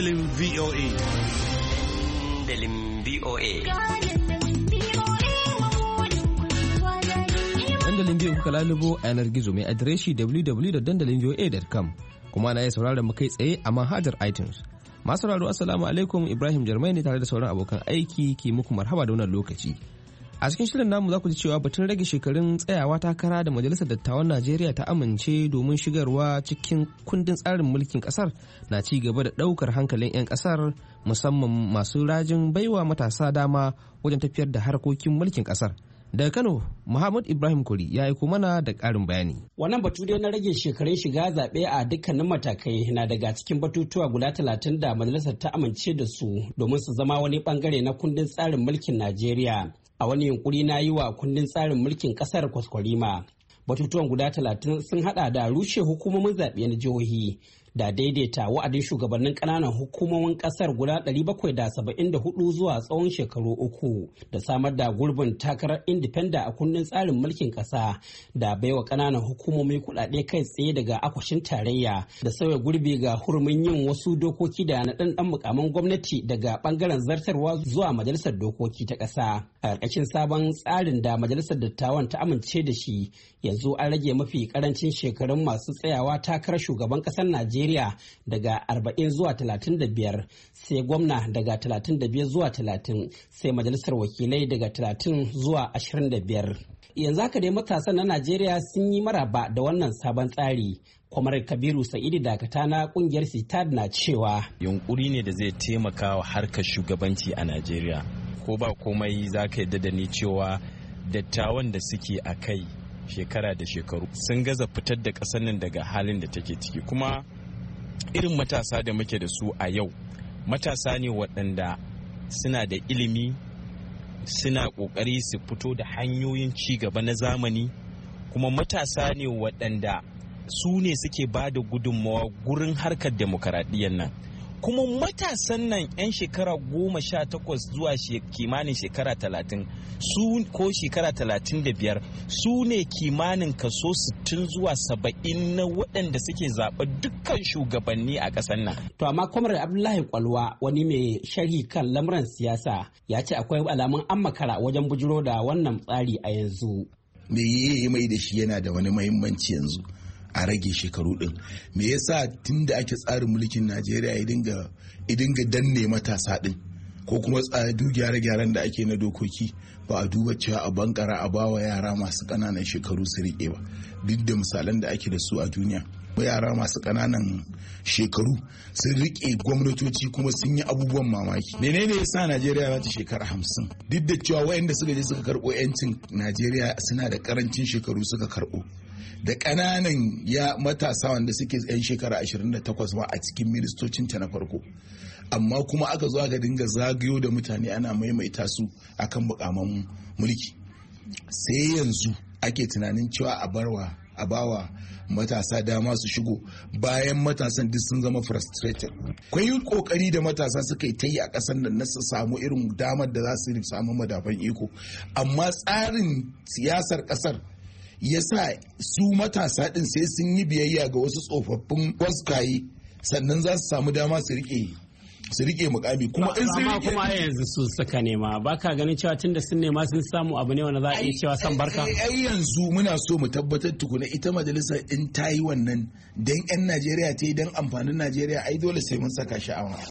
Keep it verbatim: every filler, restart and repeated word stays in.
Dandalin V O A. Dandalin V O A. Dandalin V O A kuka lalubo a yanar gizo mai adireshi w w w dot dandalin v o a dot com, kuma na iya sauraron mu kai tsaye a manhajar iTunes. Masu sauraro assalamu alaikum, Ibrahim Jarmai ne tare da sauran abokan aiki ke muku marhaba da wannan lokaci. A cikin shirin namu za ku ji cewa batun rage shekarun tsayawa takara da Majalisar Dattawan Najeriya ta amince domin shigarwa cikin kundin tsarin mulkin kasar na ci gaba da daukar hankalin 'yan kasar, musamman masu rajin baiwa matasa dama wajen tafiyar da harkokin mulkin kasar. Daga Kano, Muhammad Ibrahim Kuri ya aiko mana da ƙarin bayani. Wannan batu dai na rage shekarun shiga zaɓe a dukkanin matakai na daga cikin batutuwa guda talatin da majalisar ta amince da su domin su zama wani bangare na kundin tsarin mulkin Najeriya. A wani yunkuri na yi wa kundin tsarin mulkin ƙasar kwaskwarima. Batutuwan guda talatin sun haɗa da rushe hukumomin zaɓe na jihohi, da daidaita wa'adin shugabannin ƙananan hukumomin ƙasar guda ɗari bakwai da saba'in da hudu zuwa tsawon shekaru uku, da samar da gurbin takarar indifenda a kundin tsarin mulkin ƙasa, da baiwa ƙananan hukumomi kuɗaɗe kai tsaye daga akwashin tarayya, da sauya gurbi ga hurumin yin wasu dokoki da na ɗan mukaman gwamnati daga ɓangaren zartarwa zuwa majalisar dokoki ta ƙasa. A ƙarƙashin sabon tsarin da majalisar dattawan ta amince da shi, yanzu an rage mafi ƙarancin shekarun masu tsayawa takarar shugaban ƙasar Najeriya daga arba'in zuwa talatin da biyar, sai gwamna daga talatin da biyar zuwa talatin, sai majalisar wakilai daga talatin zuwa ashirin da biyar. Yanzu haka dai matasan na Najeriya sun yi maraba da wannan sabon tsari. Kwamar Kabiru Sa'idu Dakata na kungiyar Sitad na cewa yunkuri ne da zai taimaka wa harkar shugabanci a Najeriya. Ko ba komai za ka yadda da ni cewa dattawan da suke a kai shekara da shekaru sun gaza fitar da ƙasar nan daga halin da take ciki, kuma irin matasa da muke da su a yau matasa ne waɗanda suna da ilimi, suna ƙoƙari su fito da hanyoyin ci gaba na zamani, kuma matasa ne waɗanda su ne suke ba da gudunmawa gurin harkar demokaradiyyar nan. Kuma matasan nan 'yan shekara goma sha takwas zuwa kimanin shekara talatin su ko shekara talatin da biyar su ne kimanin kaso sittin zuwa saba'in na waɗanda suke zaɓa dukkan shugabanni a ƙasar nan. To amma Kwamar Abdullahi Kwalwa, wani mai sharhi kan lamuran siyasa, ya ce akwai alamun an makara wajen bujiro da wannan tsari a yanzu. Me yi mai da shi yana da wani mahimmanci yanzu a rage shekaru din. Me yasa tun da ake tsarin mulkin Najeriya ya dinga danne matasa din, ko kuma duk gyare-gyaren da ake na dokoki ba a duba cewa a bankara a bawa yara masu ƙananan shekaru su riƙe ba, duk da misalan da ake da su a duniya. Yara masu ƙananan shekaru sun riƙe gwamnatoci kuma sun yi abubuwan mamaki. Menene yasa Najeriya za ta shekara hamsin, duk da cewa wayanda suka je suka karɓo 'yancin Najeriya suna da ƙarancin shekaru suka karɓo, da ƙananan ya matasa wanda suke 'yan shekara ashirin da takwas ma a cikin ministocinta na farko, amma kuma aka zo aka dinga zagayo da mutane ana maimaita su akan mukaman mulki. Sai yanzu ake tunanin cewa a barwa a bawa matasa dama su shigo, bayan matasan duk sun zama frustrated. Kwai kokari da matasa suka yi ta yi a ƙasar nan na su samu irin damar da za su samu madafan iko, amma tsarin siyasar ƙasar ya sa su matasa ɗin sai sun yi biyayya ga wasu tsofaffin waskaye sannan za su samu dama su rike su rike mukami. Kuma in sun rike kuma yanzu su suka nema, baka ganin cewa tunda sun nema sun samu abu ne wanda za a iya cewa san barka. Ai yanzu muna so mu tabbatar tukuna ita majalisar in ta yi wannan dan 'yan Najeriya ta yi dan amfanin Najeriya, ai dole sai mun saka sha'awa.